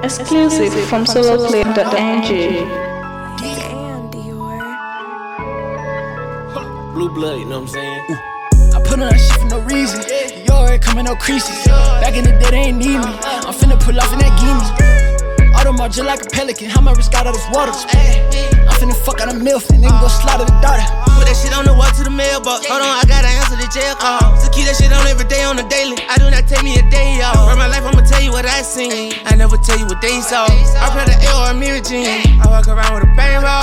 Exclusive from soloplay.ng. Blue blood, you know what I'm saying? I put on that shit for no reason. You already coming no creases. Back in the day, they ain't need me. I'm finna pull off in that gimme. Audemars just like a pelican. How my wrist got out this water? I'm finna fuck out a MILF and then go slaughter the daughter. Put that shit on the wall to the mailbox. Hold on, I gotta answer the jail call. So keep that shit on every day on the daily. I do not take me a day off. Run my life, I'ma tell you what I seen. I never tell you what they saw. I pray the L or a mirror jean. I walk around with a bang roll.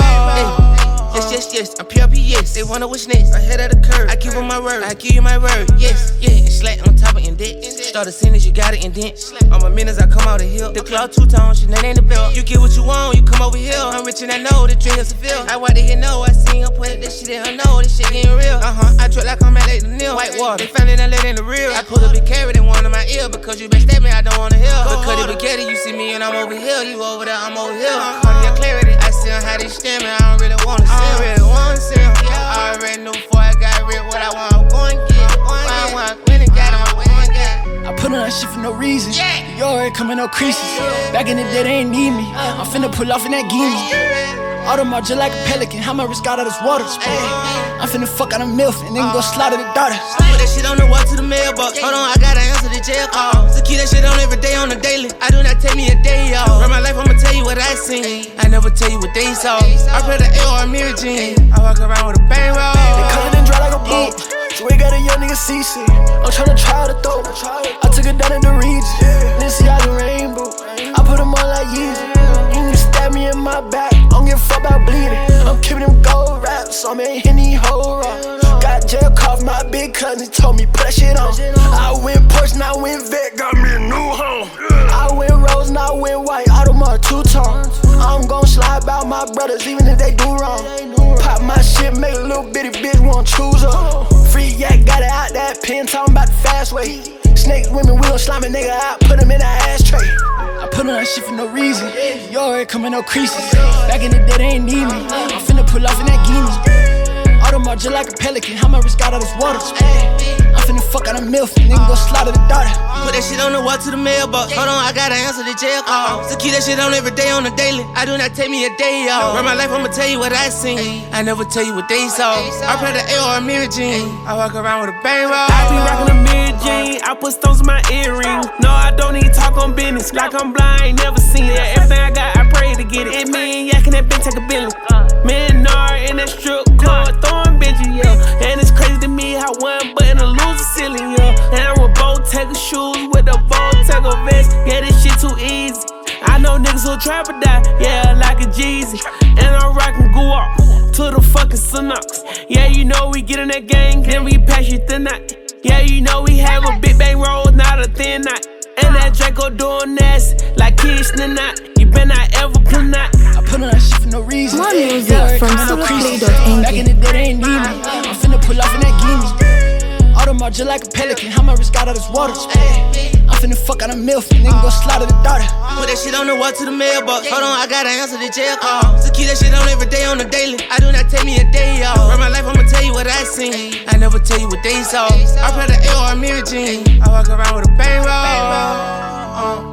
Yes, I'm pure yes. They wanna wish next, ahead of the curve. I give them my word, I give you my word. Yes, and slack on top of indent. Start a scene as you got it indent. On my minutes, I come out the hill. The cloud two-tone, shit, that ain't the belt. You get what you want, you come over here. I'm rich and I know the dream is a feel. I want to hear no, I seen her put that shit in her know. This shit getting real. I drip like I'm at Lake Neal. White water, they found it and let in the real. I put a big carrot in one of my ear because you been stabbing me, I don't wanna hear. Because it be getting, you see me and I'm over here. You over there, I'm over here. Cardiac clarity, I see how they stand me. I don't really wanna see it. I already knew before I got rid what I want. I'm going to get. I want when it got him. I put on that shit for no reason. You already coming no creases. Back in the day, they ain't need me. I'm finna pull off in that gimme. Audemars just like a pelican. How my wrist got out this water? I'm finna fuck out a MILF and then go slaughter the daughter. Put that shit on the wall to the mailbox. Hold on, I gotta answer the jail call. So keep that shit on every day on the daily. I do not take me a day off. Run my life, I'ma tell you what I seen. I never tell you what they saw. I pray the L or a mirror jean. I walk around with a bang roll. They coming and dry like a boat. So we got a young nigga seasick. I'm tryna try the throat. I took it down in the region. Then see how the rainbow. I put them on like Yeezy. You can stab me in my back. I don't give a fuck about bleeding. I'm keeping them gold raps. I'm in Henny whole rock. Got jail cough, my big cousin told me put that shit on. I went Porsche, now I went vet, got me a new home. I went rose, now I went white, Audemars two-tone. I'm gon' slide about my brothers even if they do wrong. Pop my shit, make a little bitty bitch want choose up. Free yak, got it out that pen, talking about the fast way. Snakes, women, we gon' slime a nigga out, put him in the ashtray. I put on that shit for no reason. You already coming no creases. Back in the day, they ain't need me. I'm finna pull off in that gimme. Audemars just like a pelican. How my wrist got out this water? I'm finna fuck out a MILF and then go slaughter the daughter. Put that shit on the wall to the mailbox. Hold on, I gotta answer the jail call. So keep that shit on every day on the daily. I do not take me a day off. Run my life, I'ma tell you what I seen. I never tell you what they saw. I pray the L or a mirror jean. I walk around with a bang roll. I be rockin' a mirror jean. I put stones in my earring. No, I don't even talk on business. Like I'm blind, never seen it. Everything I got, I pray to get it. And me and Yak and that bitch take a billion. Me and Nar in that strip club, throwing bitches, yeah. And it's crazy to me how one button a loser ceiling, yeah. And I'm with Bottega shoes with a Bottega vest. Yeah, this shit too easy. I know niggas who'll trap or die, yeah, like a Jeezy. And I'm rockin' Guap to the fucking Synox. Yeah, you know we get in that gang, then we pass you thin night. Yeah, you know we have a big bang roll, not a thin night. And that Draco doing nasty, like Kirsten and not. You better not ever play not. I put on that shit for no reason. More music from soloplay.ng. Back in the day, they ain't need me. I'm finna pull off in that gimme. Audemars just like a pelican. How my wrist got out this water? I'm finna fuck out a MILF and then go slaughter the daughter. Put that shit on the wall to the mailbox. Hold on, I gotta answer the jail call. So keep that shit on every day on the daily. I do not take me a day off. Run my life, I'ma tell you what I seen. I never tell you what they saw. I pray the L or a mirror jean. I walk around with a bang roll.